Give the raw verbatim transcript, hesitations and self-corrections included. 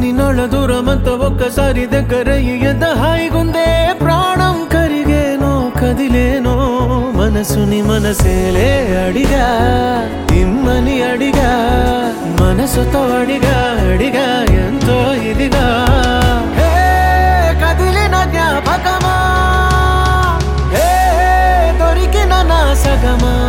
ఇన్నినాళ్ళ దూరమంతా ఒక్కసారి దగ్గరయ్యి ఎంత హాయిగుందే ప్రాణం కరిగేనో కదిలేనో మనసుని మనసేలే అడిగా ఇమ్మని అడిగా మనసుతో అడిగా అడిగా ఎంతో ఇదిగా హే కదిలిన జ్ఞాపకమా హే దొరికిన నా సగమా